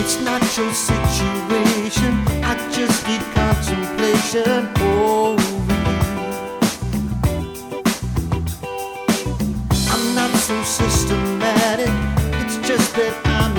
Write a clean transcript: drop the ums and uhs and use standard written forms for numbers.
It's not your situation, I just need contemplation over you. I'm not so systematic, it's just that I'm